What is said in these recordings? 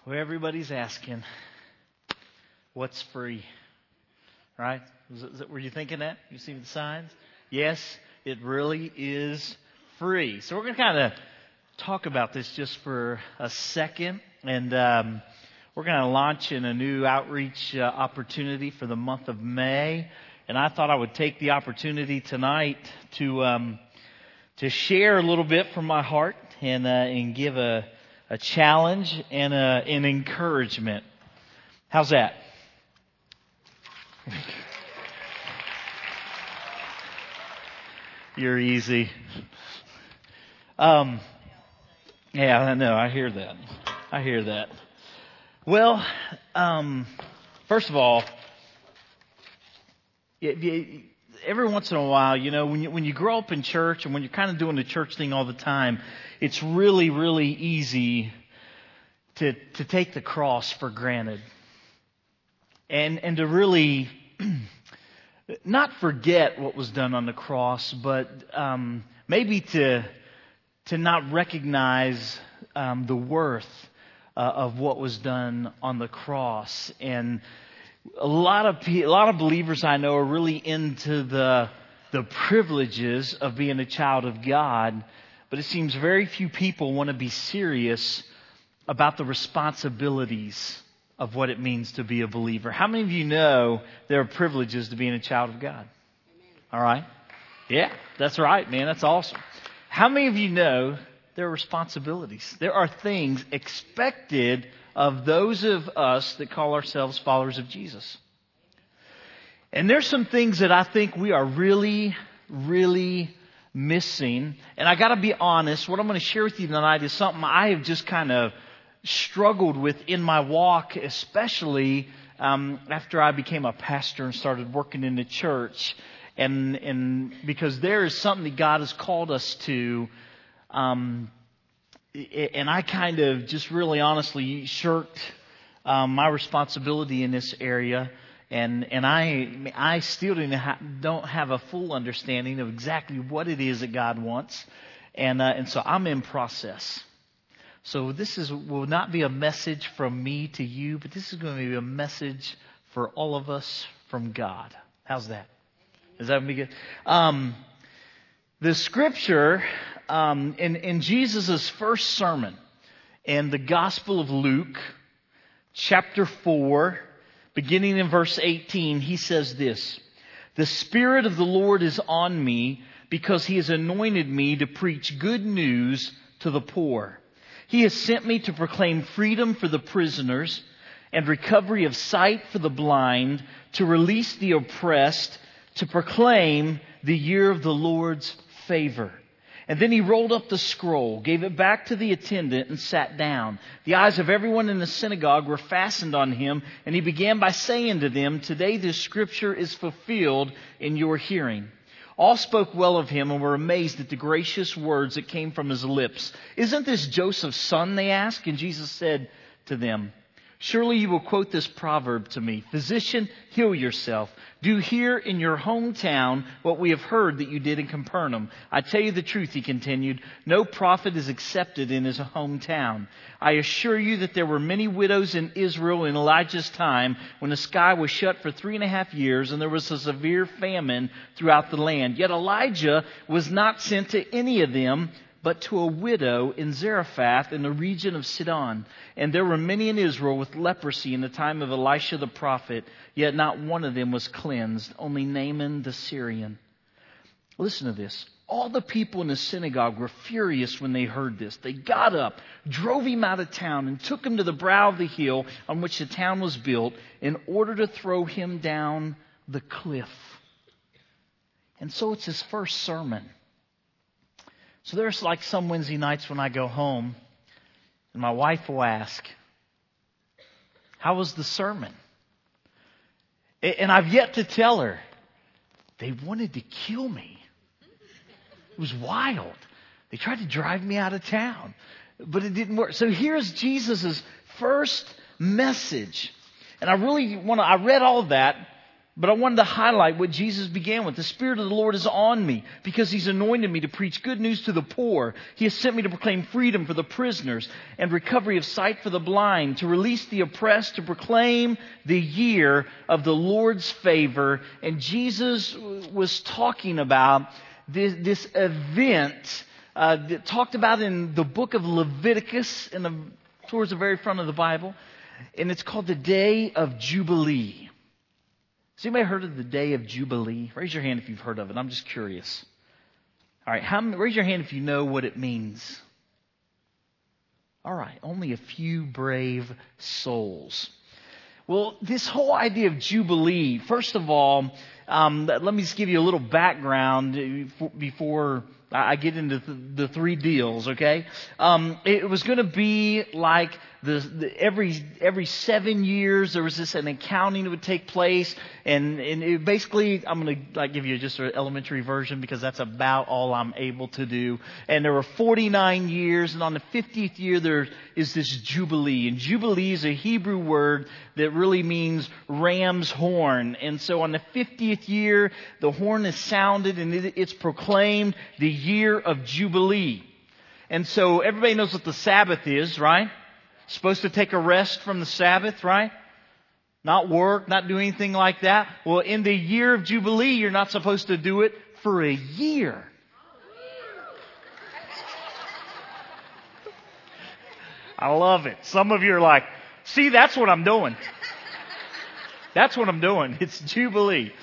Well, everybody's asking, what's free? Right? Were you thinking that? You see the signs? Yes, it really is free. So we're going to kind of talk about this just for a second. And we're going to launch in a new outreach opportunity for the month of May. And I thought I would take the opportunity tonight to share a little bit from my heart and give a challenge and an encouragement. How's that? You're easy. Yeah, I know. I hear that. Well, first of all, every once in a while, you know, when you grow up in church and when you're kind of doing the church thing all the time, it's really, really easy to take the cross for granted. And to really not forget what was done on the cross, but maybe to not recognize the worth of what was done on the cross. And a lot of believers I know are really into the privileges of being a child of God, but it seems very few people want to be serious about the responsibilities of what it means to be a believer. How many of you know there are privileges to being a child of God? Amen. All right. Yeah, that's right, man. That's awesome. How many of you know there are responsibilities? There are things expected of those of us that call ourselves followers of Jesus. And there's some things that I think we are really, really missing. And I got to be honest, what I'm going to share with you tonight is something I have just kind of struggled with in my walk, especially after I became a pastor and started working in the church. And because there is something that God has called us to, and I kind of just really honestly shirked my responsibility in this area, and I still don't have a full understanding of exactly what it is that God wants, and so I'm in process. So this will not be a message from me to you, but this is going to be a message for all of us from God. How's that? Is that going to be good? The scripture in Jesus' first sermon in the Gospel of Luke, chapter 4, beginning in verse 18, he says this: "The Spirit of the Lord is on me because He has anointed me to preach good news to the poor. He has sent me to proclaim freedom for the prisoners and recovery of sight for the blind, to release the oppressed, to proclaim the year of the Lord's favor." And then he rolled up the scroll, gave it back to the attendant, and sat down. The eyes of everyone in the synagogue were fastened on him, and he began by saying to them, "Today this scripture is fulfilled in your hearing." All spoke well of him and were amazed at the gracious words that came from his lips. "Isn't this Joseph's son?" they asked. And Jesus said to them, "Surely you will quote this proverb to me, 'Physician, heal yourself. Do here in your hometown what we have heard that you did in Capernaum.' I tell you the truth," he continued, "no prophet is accepted in his hometown. I assure you that there were many widows in Israel in Elijah's time, when the sky was shut for 3.5 years and there was a severe famine throughout the land. Yet Elijah was not sent to any of them, but to a widow in Zarephath in the region of Sidon. And there were many in Israel with leprosy in the time of Elisha the prophet, yet not one of them was cleansed, only Naaman the Syrian." Listen to this. "All the people in the synagogue were furious when they heard this. They got up, drove him out of town, and took him to the brow of the hill on which the town was built, in order to throw him down the cliff." And so it's his first sermon. So there's like some Wednesday nights when I go home and my wife will ask, "How was the sermon?" And I've yet to tell her. They wanted to kill me. It was wild. They tried to drive me out of town, but it didn't work. So here's Jesus' first message. And I read all of that But I wanted to highlight what Jesus began with. The Spirit of the Lord is on me because He's anointed me to preach good news to the poor. He has sent me to proclaim freedom for the prisoners and recovery of sight for the blind, to release the oppressed, to proclaim the year of the Lord's favor. And Jesus was talking about this event talked about in the book of Leviticus towards the very front of the Bible. And it's called the Day of Jubilee. Has anybody heard of the Day of Jubilee? Raise your hand if you've heard of it. I'm just curious. All right, raise your hand if you know what it means. All right, only a few brave souls. Well, this whole idea of Jubilee, first of all, let me just give you a little background before I get into the three deals, okay? It was going to be like every 7 years there was an accounting that would take place, and it basically, I'm going to give you just an elementary version because that's about all I'm able to do. And there were 49 years, and on the 50th year there is this Jubilee. And Jubilee is a Hebrew word that really means ram's horn. And so on the 50th year, the horn is sounded and it's proclaimed the year of Jubilee. And so everybody knows what the Sabbath is, right? Supposed to take a rest from the Sabbath, right? Not work, not do anything like that. Well, in the year of Jubilee, you're not supposed to do it for a year. I love it. Some of you are like, see, that's what I'm doing. That's what I'm doing. It's Jubilee.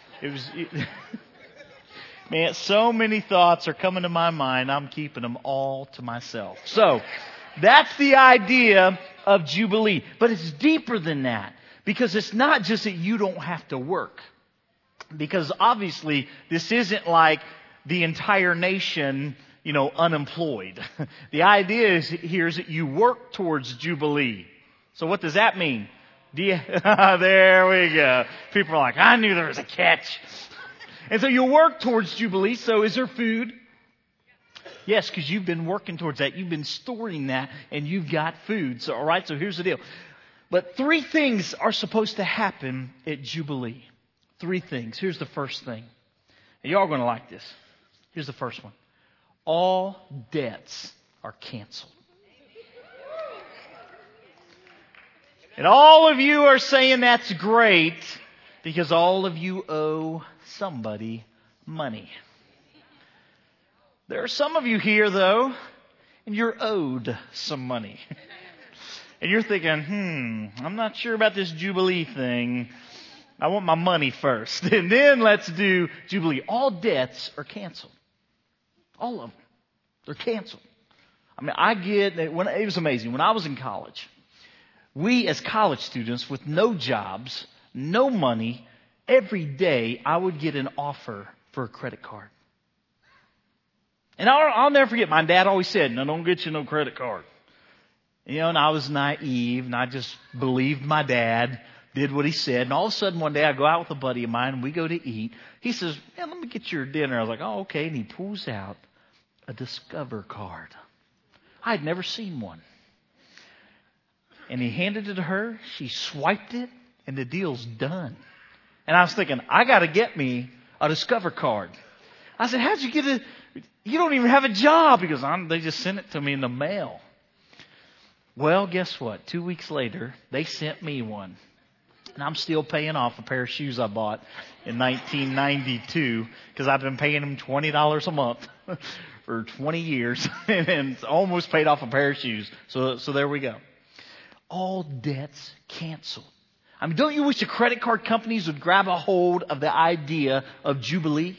Man, so many thoughts are coming to my mind. I'm keeping them all to myself. So, that's the idea of Jubilee. But it's deeper than that. Because it's not just that you don't have to work. Because obviously, this isn't like the entire nation, unemployed. The idea here is that you work towards Jubilee. So what does that mean? There we go. People are like, I knew there was a catch. And so you work towards Jubilee. So is there food? Yes, because you've been working towards that. You've been storing that and you've got food. So, all right, so here's the deal. But 3 things are supposed to happen at Jubilee. 3 things. Here's the first thing. And y'all are going to like this. Here's the first one. All debts are canceled. And all of you are saying that's great because all of you owe somebody money. There are some of you here, though, and you're owed some money. And you're thinking, I'm not sure about this Jubilee thing. I want my money first. And then let's do Jubilee. All debts are canceled. All of them. They're canceled. I mean, it was amazing. When I was in college, we as college students with no jobs, no money, every day I would get an offer for a credit card. And I'll never forget, my dad always said, no, don't get you no credit card. And I was naive and I just believed my dad, did what he said. And all of a sudden one day I go out with a buddy of mine and we go to eat. He says, let me get your dinner. I was like, oh, okay. And he pulls out a Discover card. I had never seen one. And he handed it to her. She swiped it and the deal's done. And I was thinking, I got to get me a Discover card. I said, how'd you get it? You don't even have a job. He goes, they just sent it to me in the mail. Well, guess what? 2 weeks later, they sent me one. And I'm still paying off a pair of shoes I bought in 1992 because I've been paying them $20 a month for 20 years and almost paid off a pair of shoes. So there we go. All debts canceled. I mean, don't you wish the credit card companies would grab a hold of the idea of Jubilee?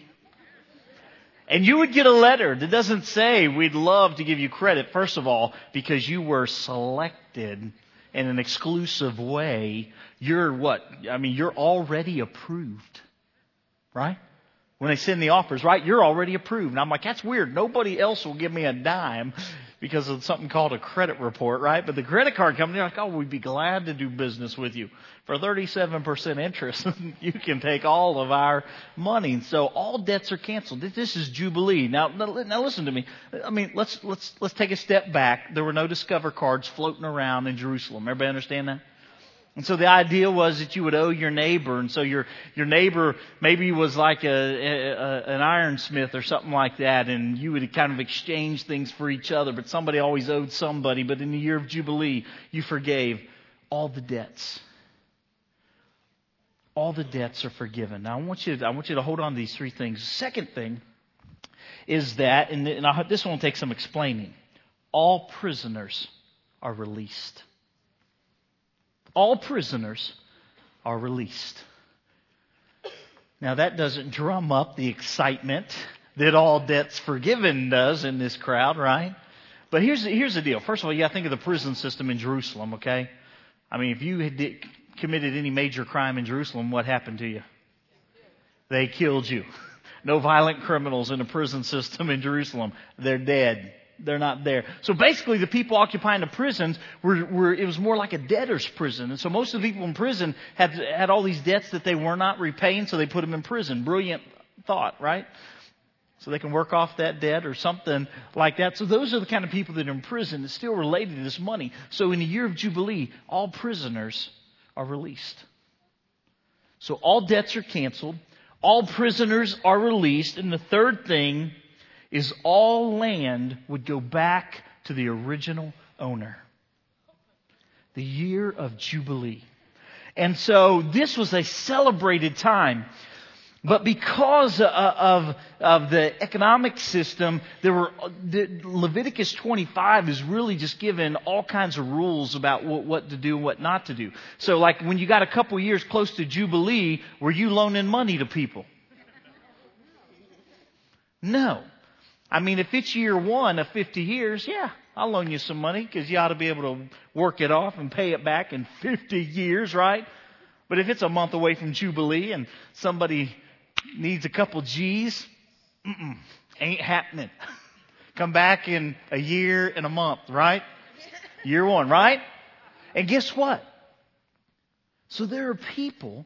And you would get a letter that doesn't say, we'd love to give you credit, first of all, because you were selected in an exclusive way. You're what? I mean, you're already approved. Right? When they send the offers, right? You're already approved. And I'm like, that's weird. Nobody else will give me a dime because of something called a credit report, right? But the credit card company, like, oh, we'd be glad to do business with you. For 37% interest, you can take all of our money. So all debts are canceled. This is Jubilee. Now listen to me. I mean, let's take a step back. There were no Discover cards floating around in Jerusalem. Everybody understand that? And so the idea was that you would owe your neighbor. And so your neighbor maybe was like an ironsmith or something like that. And you would kind of exchange things for each other. But somebody always owed somebody. But in the year of Jubilee, you forgave all the debts. All the debts are forgiven. Now I want you to hold on to these three things. The second thing is that, and this one will take some explaining, all prisoners are released. All prisoners are released. Now that doesn't drum up the excitement that all debts forgiven does in this crowd, right? But here's the deal. First of all, you got to think of the prison system in Jerusalem, okay? I mean, if you had committed any major crime in Jerusalem, what happened to you? They killed you. No violent criminals in the prison system in Jerusalem. They're dead. They're not there. So basically the people occupying the prisons it was more like a debtor's prison. And so most of the people in prison had all these debts that they were not repaying, so they put them in prison. Brilliant thought, right? So they can work off that debt or something like that. So those are the kind of people that are in prison that's still related to this money. So in the year of Jubilee, all prisoners are released. So all debts are canceled. All prisoners are released. And the third thing is all land would go back to the original owner. The year of Jubilee. And so this was a celebrated time. But because of the economic system, Leviticus 25 is really just given all kinds of rules about what to do and what not to do. So like when you got a couple years close to Jubilee, were you loaning money to people? No. I mean, if it's year one of 50 years, yeah, I'll loan you some money because you ought to be able to work it off and pay it back in 50 years, right? But if it's a month away from Jubilee and somebody needs a couple G's, ain't happening. Come back in a year and a month, right? Year one, right? And guess what? So there are people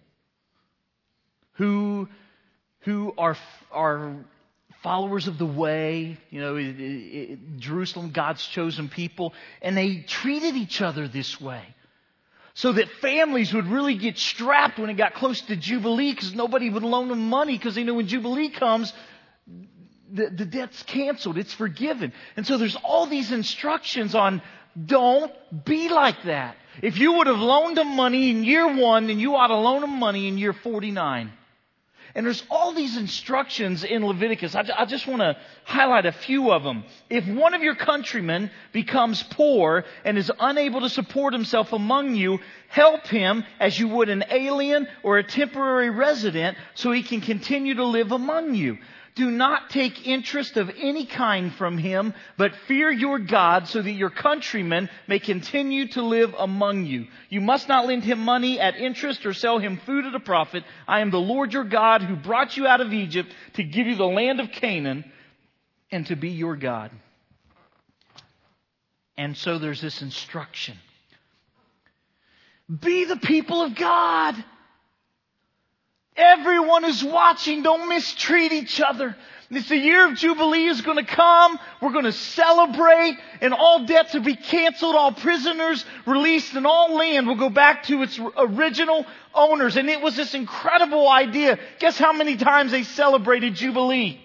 who are followers of the way, Jerusalem, God's chosen people, and they treated each other this way. So that families would really get strapped when it got close to Jubilee because nobody would loan them money because they know when Jubilee comes, the debt's canceled. It's forgiven. And so there's all these instructions on don't be like that. If you would have loaned them money in year one, then you ought to loan them money in year 49. And there's all these instructions in Leviticus. I just want to highlight a few of them. If one of your countrymen becomes poor and is unable to support himself among you, help him as you would an alien or a temporary resident so he can continue to live among you. Do not take interest of any kind from him, but fear your God so that your countrymen may continue to live among you. You must not lend him money at interest or sell him food at a profit. I am the Lord your God who brought you out of Egypt to give you the land of Canaan and to be your God. And so there's this instruction. Be the people of God. Everyone is watching. Don't mistreat each other. It's the year of Jubilee is going to come. We're going to celebrate and all debts will be canceled. All prisoners released and all land will go back to its original owners. And it was this incredible idea. Guess how many times they celebrated Jubilee?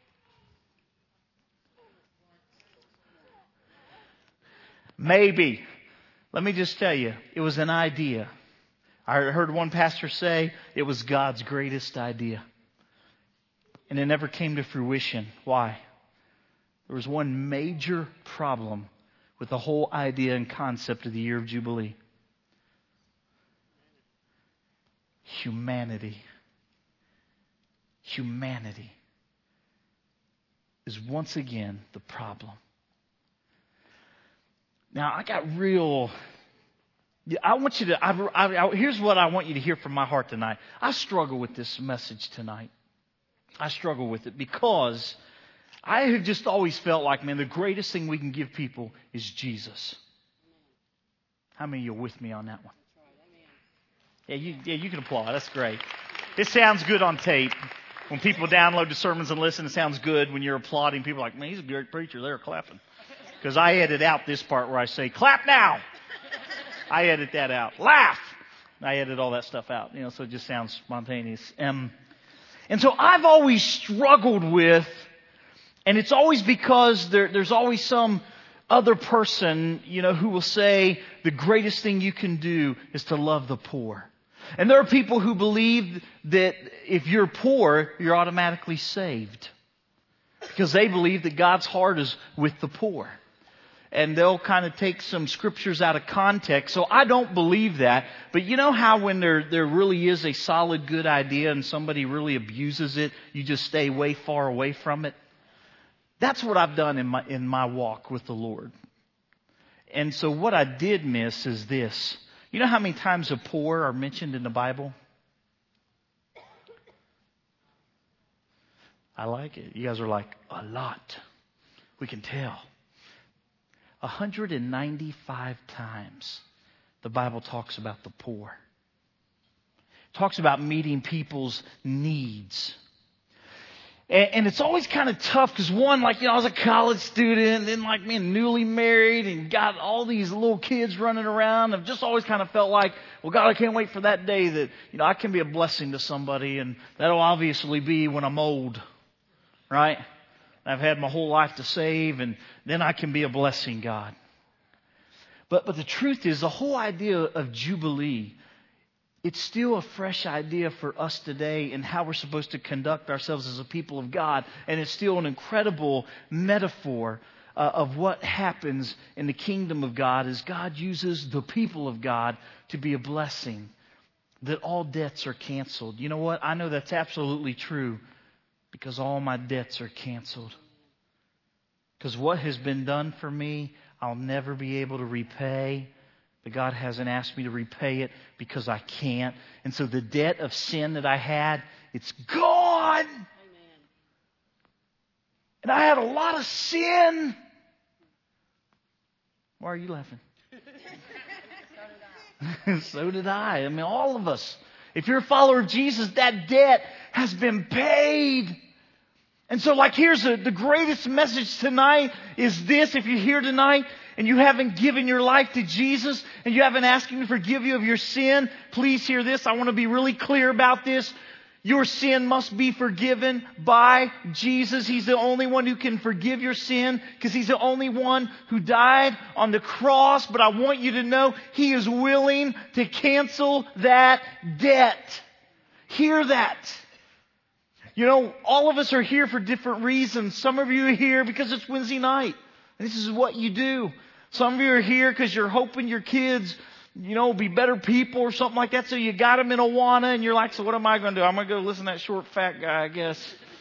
Maybe. Let me just tell you, it was an idea. I heard one pastor say it was God's greatest idea. And it never came to fruition. Why? There was one major problem with the whole idea and concept of the year of Jubilee. Humanity. Humanity is once again the problem. Now, here's what I want you to hear from my heart tonight. I struggle with this message tonight. I struggle with it because I have just always felt like, man, the greatest thing we can give people is Jesus. How many of you are with me on that one? Yeah, you can applaud. That's great. It sounds good on tape. When people download the sermons and listen, it sounds good when you're applauding. People are like, man, he's a great preacher. They're clapping. Because I edit out this part where I say, clap now. I edit that out. Laugh. I edit all that stuff out, so it just sounds spontaneous. And so I've always struggled with, and it's always because there's always some other person, who will say the greatest thing you can do is to love the poor. And there are people who believe that if you're poor, you're automatically saved. Because they believe that God's heart is with the poor. And they'll kind of take some scriptures out of context. So I don't believe that. But you know how when there really is a solid good idea and somebody really abuses it, you just stay way far away from it? That's what I've done in my walk with the Lord. And so what I did miss is this. You know how many times the poor are mentioned in the Bible? I like it. You guys are like, a lot. We can tell. 195 times the Bible talks about the poor. It talks about meeting people's needs. And it's always kind of tough because one, I was a college student, and then being newly married and got all these little kids running around. I've just always kind of felt like, well, God, I can't wait for that day that, I can be a blessing to somebody, and that'll obviously be when I'm old, right? I've had my whole life to save, and then I can be a blessing, God. But the truth is, the whole idea of Jubilee, it's still a fresh idea for us today in how we're supposed to conduct ourselves as a people of God. And it's still an incredible metaphor of what happens in the kingdom of God as God uses the people of God to be a blessing. That all debts are canceled. You know what? I know that's absolutely true because all my debts are canceled. Because what has been done for me, I'll never be able to repay. But God hasn't asked me to repay it because I can't. And so the debt of sin that I had, it's gone. Amen. And I had a lot of sin. Why are you laughing? So did I. I mean, all of us. If you're a follower of Jesus, that debt has been paid. And so here's the greatest message tonight is this. If you're here tonight and you haven't given your life to Jesus and you haven't asked Him to forgive you of your sin, please hear this. I want to be really clear about this. Your sin must be forgiven by Jesus. He's the only one who can forgive your sin because He's the only one who died on the cross. But I want you to know He is willing to cancel that debt. Hear that. All of us are here for different reasons. Some of you are here because it's Wednesday night. This is what you do. Some of you are here because you're hoping your kids, be better people or something like that. So you got them in Awana and you're like, so what am I going to do? I'm going to go listen to that short fat guy, I guess.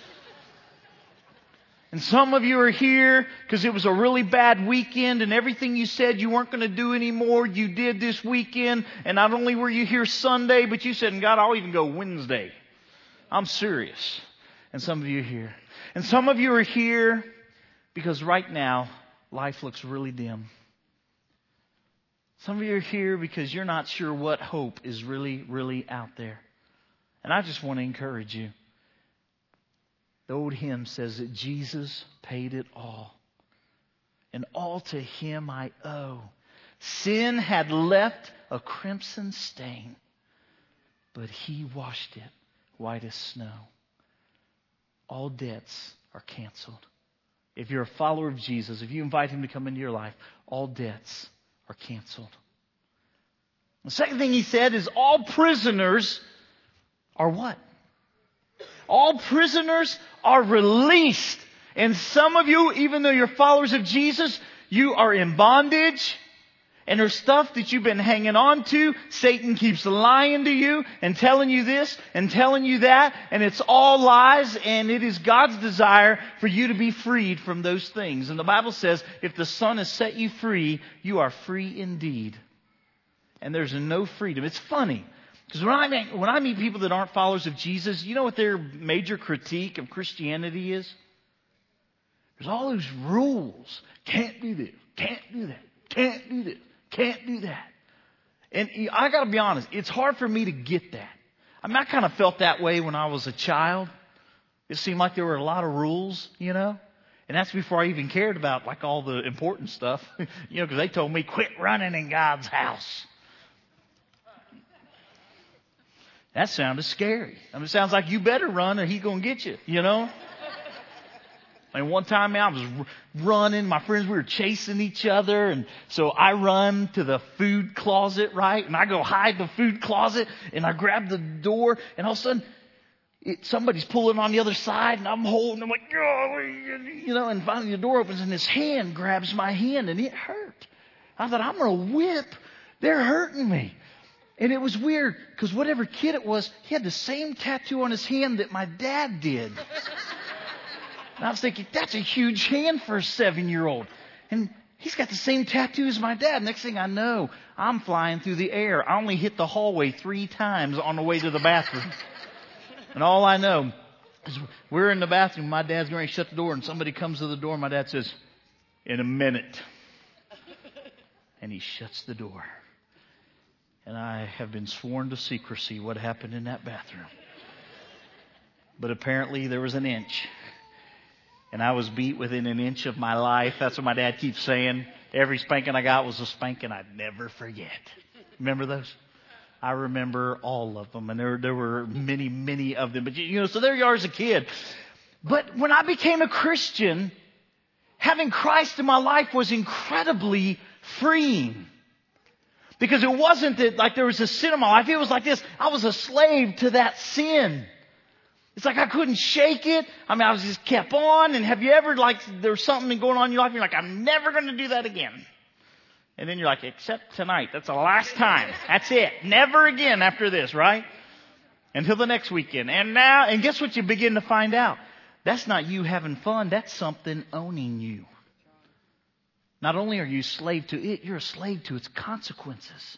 And some of you are here because it was a really bad weekend and everything you said you weren't going to do anymore, you did this weekend. And not only were you here Sunday, but you said, God, I'll even go Wednesday. I'm serious. And some of you are here. And some of you are here because right now, life looks really dim. Some of you are here because you're not sure what hope is really, really out there. And I just want to encourage you. The old hymn says that Jesus paid it all. And all to Him I owe. Sin had left a crimson stain, but He washed it white as snow. All debts are canceled. If you're a follower of Jesus, if you invite Him to come into your life, all debts are canceled. The second thing He said is all prisoners are what? All prisoners are released. And some of you, even though you're followers of Jesus, you are in bondage. And there's stuff that you've been hanging on to. Satan keeps lying to you and telling you this and telling you that. And it's all lies. And it is God's desire for you to be freed from those things. And the Bible says, if the Son has set you free, you are free indeed. And there's no freedom. It's funny. Because when I meet people that aren't followers of Jesus, you know what their major critique of Christianity is? There's all those rules. Can't do this. Can't do that. Can't do this. Can't do that. And I got to be honest, it's hard for me to get that. I mean, I kind of felt that way when I was a child. It seemed like there were a lot of rules, And that's before I even cared about all the important stuff, because they told me quit running in God's house. That sounded scary. I mean, it sounds like you better run or he's going to get you, you know? And one time, man, I was running. My friends, we were chasing each other. And so I run to the food closet, right? And I go hide the food closet. And I grab the door. And all of a sudden, somebody's pulling on the other side. And I'm holding. I'm like, oh, you know. And finally the door opens and his hand grabs my hand. And it hurt. I thought, I'm going to whip. They're hurting me. And it was weird because whatever kid it was, he had the same tattoo on his hand that my dad did. And I was thinking, that's a huge hand for a 7-year-old. And he's got the same tattoo as my dad. Next thing I know, I'm flying through the air. I only hit the hallway 3 times on the way to the bathroom. And all I know is we're in the bathroom. My dad's going to shut the door and somebody comes to the door. My dad says, in a minute. And he shuts the door. And I have been sworn to secrecy what happened in that bathroom. But apparently there was an inch. And I was beat within an inch of my life. That's what my dad keeps saying. Every spanking I got was a spanking I'd never forget. Remember those? I remember all of them. And there were many, many of them. But you know, so there you are as a kid. But when I became a Christian, having Christ in my life was incredibly freeing. Because it wasn't that like there was a sin in my life. It was like this. I was a slave to that sin. It's like I couldn't shake it. I mean, I was just kept on. And have you ever like there was something going on in your life and you're like, I'm never going to do that again. And then you're like, except tonight. That's the last time. That's it. Never again after this, right? Until the next weekend. And guess what you begin to find out? That's not you having fun. That's something owning you. Not only are you a slave to it, you're a slave to its consequences.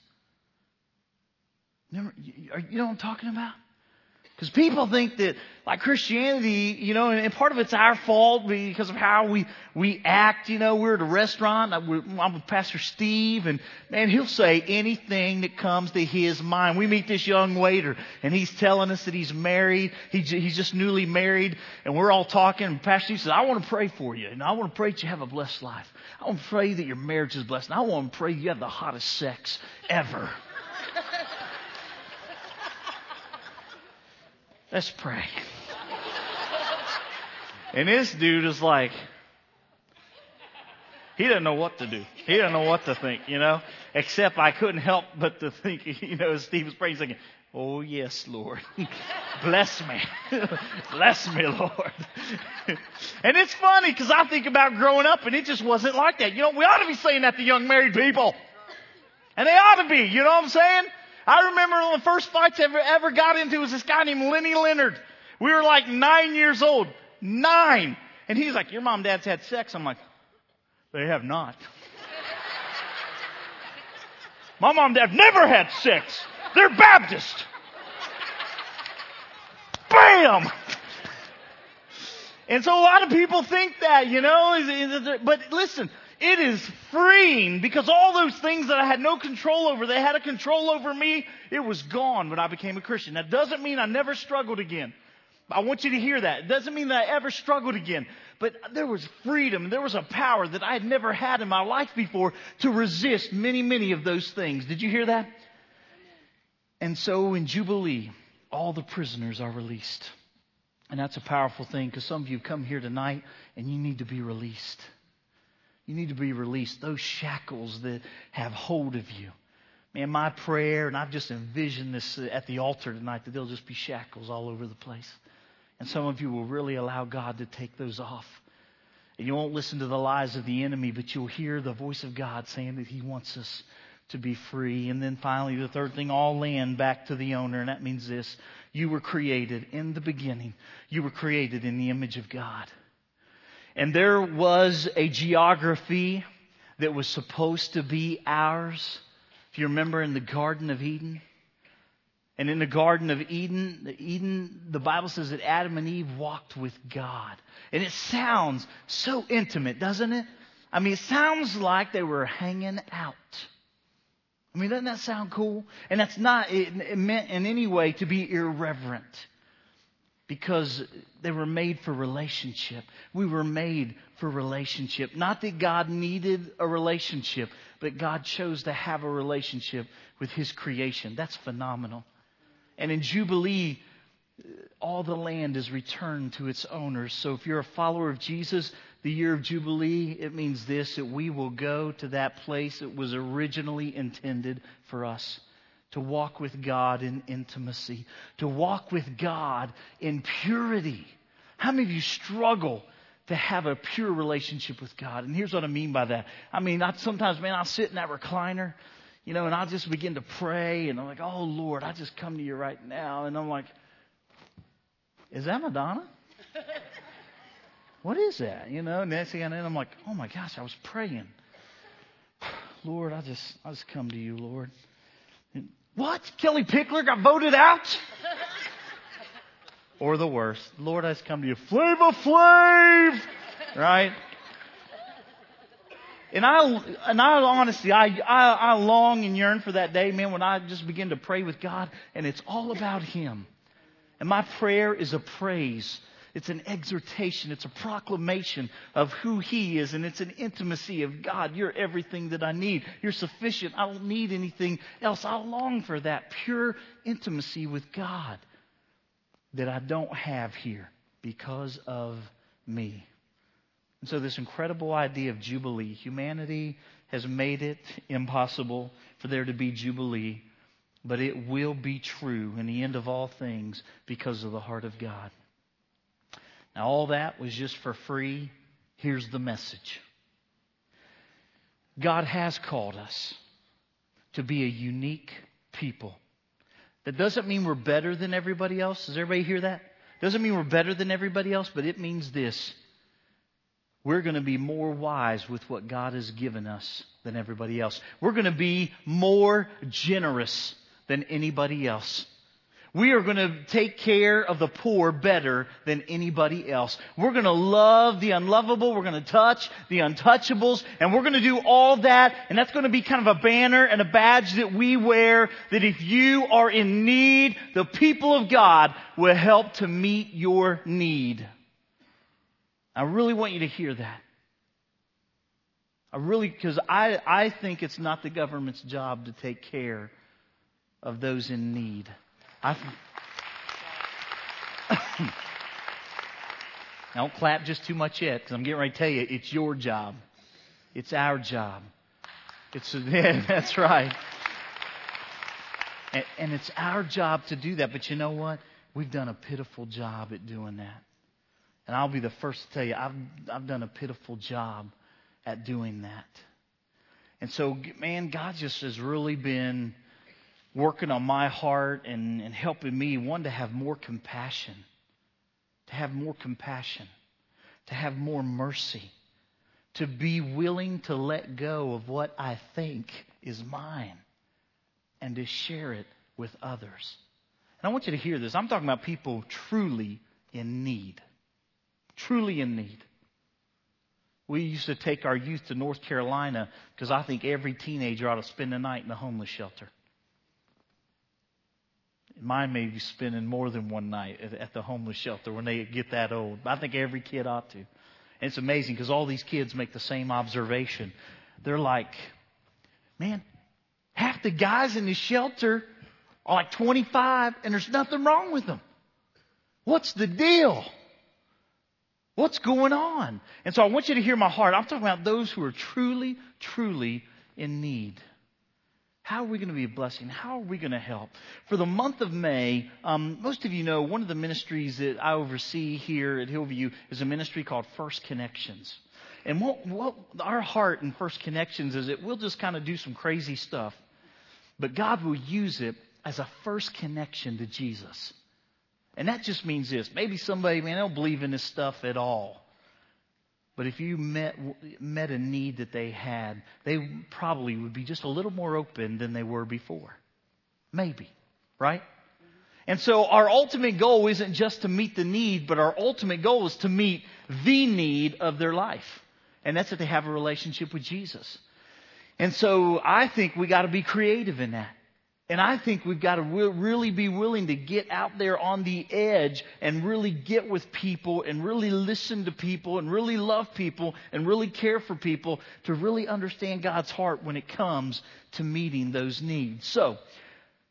Remember, you know what I'm talking about? Because people think that, like Christianity, you know, and part of it's our fault because of how we act. You know, we're at a restaurant. I'm with Pastor Steve, and man, he'll say anything that comes to his mind. We meet this young waiter, and he's telling us that he's married. He's just newly married, and we're all talking. And Pastor Steve says, I want to pray for you, and I want to pray that you have a blessed life. I want to pray that your marriage is blessed, and I want to pray you have the hottest sex ever. Let's pray. And this dude is like, he doesn't know what to do. He doesn't know what to think, you know. Except I couldn't help but to think, you know, as Steve was praying, he's thinking, oh yes, Lord. Bless me. Bless me, Lord. And it's funny because I think about growing up and it just wasn't like that. You know, we ought to be saying that to young married people. And they ought to be, you know what I'm saying? I remember one of the first fights I ever got into was this guy named Lenny Leonard. We were like 9 years old. 9. And he was like, your mom and dad's had sex. I'm like, they have not. My mom and dad never had sex. They're Baptist. Bam! And so a lot of people think that, you know. But listen. It is freeing because all those things that I had no control over, they had a control over me. It was gone when I became a Christian. That doesn't mean I never struggled again. I want you to hear that. It doesn't mean that I ever struggled again. But there was freedom. There was a power that I had never had in my life before to resist many, many of those things. Did you hear that? And so in Jubilee, all the prisoners are released. And that's a powerful thing because some of you come here tonight and you need to be released. You need to be released. Those shackles that have hold of you. Man, my prayer, and I've just envisioned this at the altar tonight, that there'll just be shackles all over the place. And some of you will really allow God to take those off. And you won't listen to the lies of the enemy, but you'll hear the voice of God saying that He wants us to be free. And then finally, the third thing, all land back to the owner. And that means this. You were created in the beginning. You were created in the image of God. And there was a geography that was supposed to be ours. If you remember in the Garden of Eden. And in the Garden of Eden, the Bible says that Adam and Eve walked with God. And it sounds so intimate, doesn't it? I mean, it sounds like they were hanging out. I mean, doesn't that sound cool? And that's not meant in any way to be irreverent. Because they were made for relationship. We were made for relationship. Not that God needed a relationship, but God chose to have a relationship with His creation. That's phenomenal. And in Jubilee, all the land is returned to its owners. So if you're a follower of Jesus, the year of Jubilee, it means this, that we will go to that place that was originally intended for us. To walk with God in intimacy. To walk with God in purity. How many of you struggle to have a pure relationship with God? And here's what I mean by that. I mean, sometimes, I'll sit in that recliner, and I'll just begin to pray. And I'm like, oh, Lord, I just come to you right now. And I'm like, is that Madonna? What is that? Next thing I know, I'm like, oh my gosh, I was praying. Lord, I just come to you, Lord. And, what? Kelly Pickler got voted out? Or the worst. Lord, I just come to you. Flava Flav! Right? And I honestly, I long and yearn for that day, man, when I just begin to pray with God and it's all about Him. And my prayer is a praise. It's an exhortation. It's a proclamation of who He is. And it's an intimacy of God. You're everything that I need. You're sufficient. I don't need anything else. I long for that pure intimacy with God that I don't have here because of me. And so this incredible idea of Jubilee. Humanity has made it impossible for there to be Jubilee. But it will be true in the end of all things because of the heart of God. Now, all that was just for free. Here's the message. God has called us to be a unique people. That doesn't mean we're better than everybody else. Does everybody hear that? Doesn't mean we're better than everybody else, but it means this. We're going to be more wise with what God has given us than everybody else. We're going to be more generous than anybody else. We are going to take care of the poor better than anybody else. We're going to love the unlovable. We're going to touch the untouchables. And we're going to do all that. And that's going to be kind of a banner and a badge that we wear. That if you are in need, the people of God will help to meet your need. I really want you to hear that. Because I think it's not the government's job to take care of those in need. Don't clap just too much yet, because I'm getting ready to tell you, it's your job. It's our job. Yeah, that's right. And it's our job to do that. But you know what? We've done a pitiful job at doing that. And I'll be the first to tell you, I've done a pitiful job at doing that. And so, man, God just has really been working on my heart and helping me, one, to have more compassion. To have more compassion. To have more mercy. To be willing to let go of what I think is mine. And to share it with others. And I want you to hear this. I'm talking about people truly in need. Truly in need. We used to take our youth to North Carolina because I think every teenager ought to spend a night in a homeless shelter. Mine may be spending more than one night at the homeless shelter when they get that old. I think every kid ought to. And it's amazing because all these kids make the same observation. They're like, man, half the guys in the shelter are like 25 and there's nothing wrong with them. What's the deal? What's going on? And so I want you to hear my heart. I'm talking about those who are truly, truly in need. How are we going to be a blessing? How are we going to help? For the month of May, most of you know one of the ministries that I oversee here at Hillview is a ministry called First Connections. And what our heart in First Connections is that we'll just kind of do some crazy stuff. But God will use it as a first connection to Jesus. And that just means this. Maybe somebody, man, they don't believe in this stuff at all. But if you met a need that they had, they probably would be just a little more open than they were before. Maybe. Right? And so our ultimate goal isn't just to meet the need, but our ultimate goal is to meet the need of their life. And that's that they have a relationship with Jesus. And so I think we got to be creative in that. And I think we've got to really be willing to get out there on the edge and really get with people and really listen to people and really love people and really care for people to really understand God's heart when it comes to meeting those needs. So,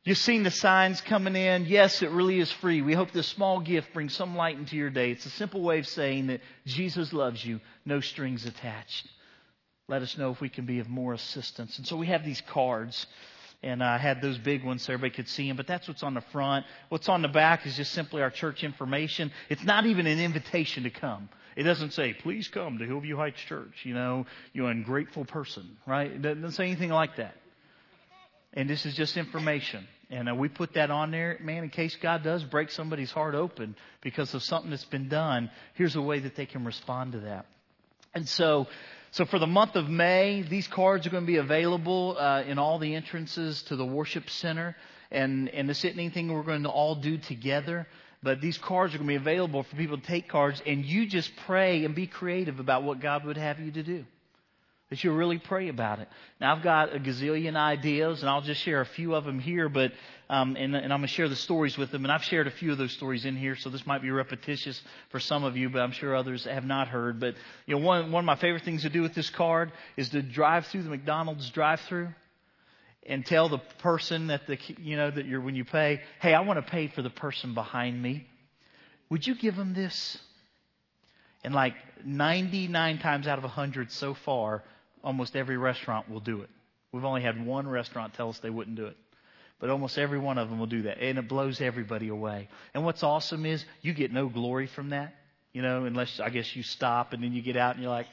You've seen the signs coming in. Yes, it really is free. We hope this small gift brings some light into your day. It's a simple way of saying that Jesus loves you, no strings attached. Let us know if we can be of more assistance. And so we have these cards. And I had those big ones so everybody could see them. But that's what's on the front. What's on the back is just simply our church information. It's not even an invitation to come. It doesn't say, please come to Hillview Heights Church. You're an ungrateful person, right? It doesn't say anything like that. And this is just information. And we put that on there, man, in case God does break somebody's heart open because of something that's been done. Here's a way that they can respond to that. And so for the month of May, these cards are going to be available in all the entrances to the worship center. And this isn't anything we're going to all do together. But these cards are going to be available for people to take cards. And you just pray and be creative about what God would have you to do. That you'll really pray about it. Now, I've got a gazillion ideas, and I'll just share a few of them here. But and I'm going to share the stories with them. And I've shared a few of those stories in here, so this might be repetitious for some of you, but I'm sure others have not heard. But one of my favorite things to do with this card is to drive through the McDonald's drive-through and tell the person that when you pay, hey, I want to pay for the person behind me. Would you give them this? And like 99 times out of 100 so far, almost every restaurant will do it. We've only had one restaurant tell us they wouldn't do it. But almost every one of them will do that. And it blows everybody away. And what's awesome is you get no glory from that, unless I guess you stop and then you get out and you're like,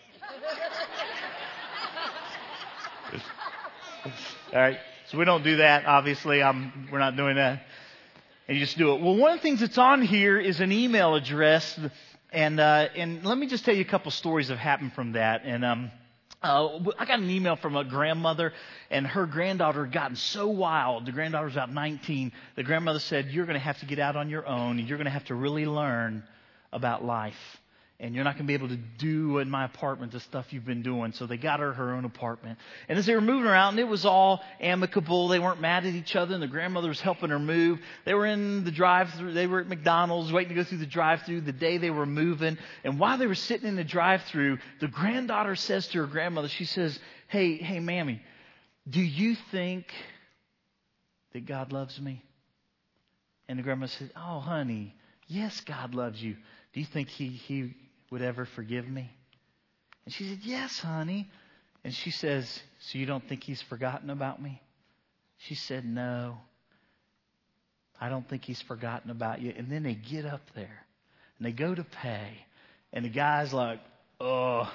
all right. So we don't do that, obviously. We're not doing that. And you just do it. Well, one of the things that's on here is an email address. And let me just tell you a couple stories that have happened from that. And I got an email from a grandmother, and her granddaughter had gotten so wild. The granddaughter was about 19. The grandmother said, you're going to have to get out on your own, and you're going to have to really learn about life. And you're not going to be able to do in my apartment the stuff you've been doing. So they got her own apartment. And as they were moving around, it was all amicable. They weren't mad at each other. And the grandmother was helping her move. They were in the drive-thru. They were at McDonald's waiting to go through the drive-thru the day they were moving. And while they were sitting in the drive-thru, the granddaughter says to her grandmother, she says, hey, Mammy, do you think that God loves me? And the grandmother said, oh, honey, yes, God loves you. Do you think he would ever forgive me? And she said, yes, honey. And she says, so you don't think he's forgotten about me? She said, no, I don't think he's forgotten about you. And then they get up there and they go to pay. And the guy's like, oh,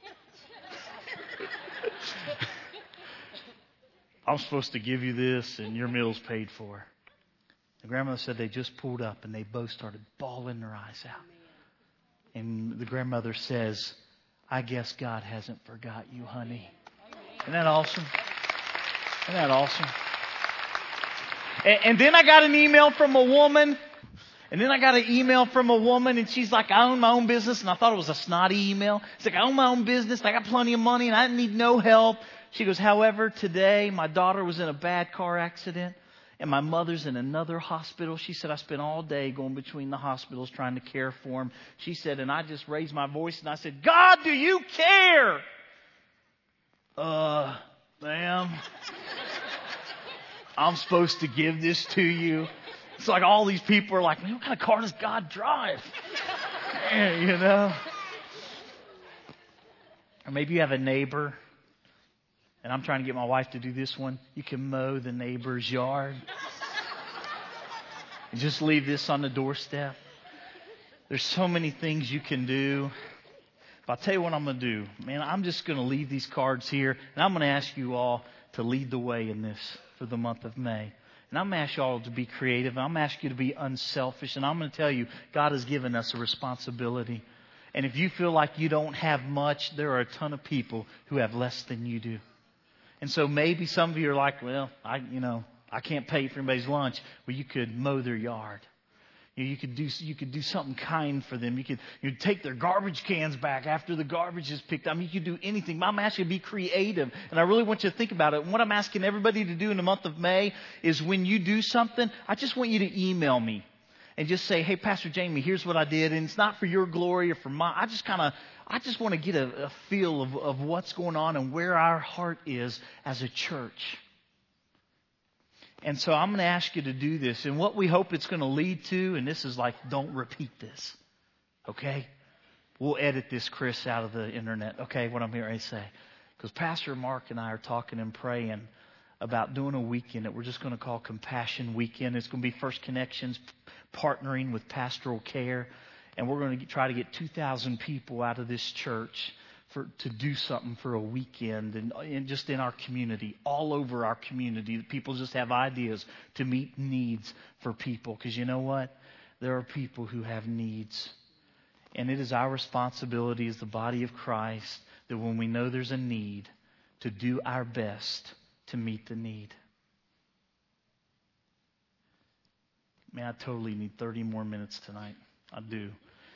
I'm supposed to give you this and your meal's paid for. The grandmother said they just pulled up and they both started bawling their eyes out. And the grandmother says, I guess God hasn't forgot you, honey. Isn't that awesome? Isn't that awesome? And then I got an email from a woman. And she's like, I own my own business. And I thought it was a snotty email. It's like, I own my own business. And I got plenty of money and I need no help. She goes, however, today my daughter was in a bad car accident. And my mother's in another hospital. She said, I spent all day going between the hospitals trying to care for him. She said, and I just raised my voice and I said, God, do you care? Ma'am, I'm supposed to give this to you. It's like all these people are like, man, what kind of car does God drive? Man, Or maybe you have a neighbor. And I'm trying to get my wife to do this one. You can mow the neighbor's yard. And just leave this on the doorstep. There's so many things you can do. But I'll tell you what I'm going to do. Man, I'm just going to leave these cards here. And I'm going to ask you all to lead the way in this for the month of May. And I'm going to ask you all to be creative. And I'm going to ask you to be unselfish. And I'm going to tell you, God has given us a responsibility. And if you feel like you don't have much, there are a ton of people who have less than you do. And so maybe some of you are like, well, I can't pay for anybody's lunch. Well, you could mow their yard. You could do something kind for them. You'd take their garbage cans back after the garbage is picked up. I mean, you could do anything. I'm asking you to be creative. And I really want you to think about it. And what I'm asking everybody to do in the month of May is when you do something, I just want you to email me. And just say, hey, Pastor Jamie, here's what I did. And it's not for your glory or for mine. I just want to get a feel of what's going on and where our heart is as a church. And so I'm going to ask you to do this. And what we hope it's going to lead to, and this is like, don't repeat this. Okay? We'll edit this, Chris, out of the internet. Okay, what I'm here to say. Because Pastor Mark and I are talking and praying about doing a weekend that we're just going to call Compassion Weekend. It's going to be First Connections partnering with Pastoral Care. And we're going to try to get 2,000 people out of this church to do something for a weekend and just in our community, all over our community. People just have ideas to meet needs for people. Because you know what? There are people who have needs. And it is our responsibility as the body of Christ that when we know there's a need, to do our best to meet the need. Man, I totally need 30 more minutes tonight. I do.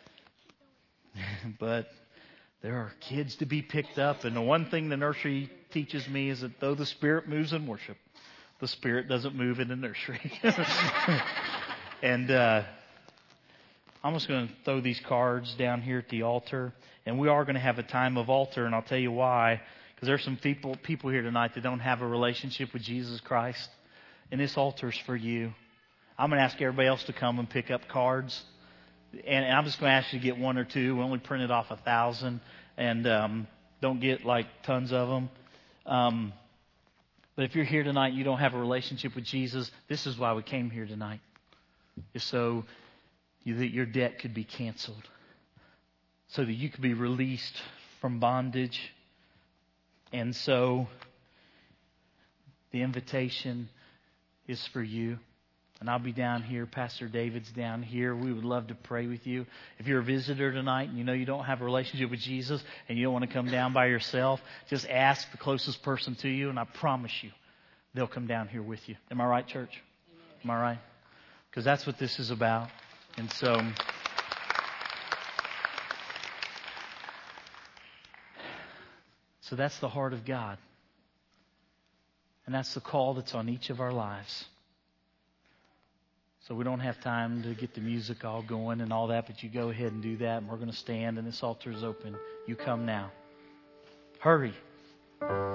But there are kids to be picked up. And the one thing the nursery teaches me is that though the Spirit moves in worship, the Spirit doesn't move in the nursery. And I'm just going to throw these cards down here at the altar. And we are going to have a time of altar. And I'll tell you why. Because there's some people here tonight that don't have a relationship with Jesus Christ. And this altar's for you. I'm going to ask everybody else to come and pick up cards. And I'm just going to ask you to get one or two. We only printed off 1,000. And don't get like tons of them. But if you're here tonight and you don't have a relationship with Jesus, this is why we came here tonight. Is so that your debt could be canceled. So that you could be released from bondage. And so the invitation is for you. And I'll be down here. Pastor David's down here. We would love to pray with you. If you're a visitor tonight and you know you don't have a relationship with Jesus and you don't want to come down by yourself, just ask the closest person to you and I promise you they'll come down here with you. Am I right, church? Am I right? Because that's what this is about. And so that's the heart of God. And that's the call that's on each of our lives. So we don't have time to get the music all going and all that, but you go ahead and do that. And we're going to stand and this altar is open. You come now. Hurry.